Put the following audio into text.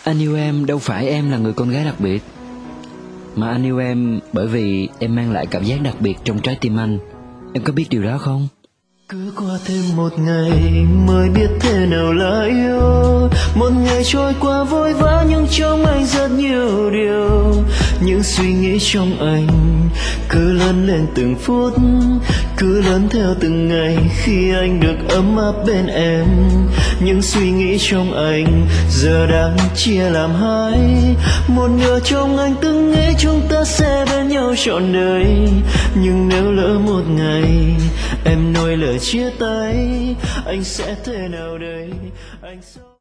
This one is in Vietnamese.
Anh yêu em đâu phải em là người con gái đặc biệt, mà anh yêu em bởi vì em mang lại cảm giác đặc biệt trong trái tim anh. Em có biết điều đó không? Cứ qua thêm một ngày mới biết thế nào là yêu. Một ngày trôi qua vội vã nhưng trong anh rất nhiều điều. Những suy nghĩ trong anh cứ lớn lên từng phút, cứ lớn theo từng ngày khi anh được ấm áp bên em. Những suy nghĩ trong anh giờ đang chia làm hai. Một nửa trong anh từng nghĩ chúng ta sẽ bên nhau trọn đời, nhưng nếu lỡ một ngày em nói lời chia tay, anh sẽ thế nào đây?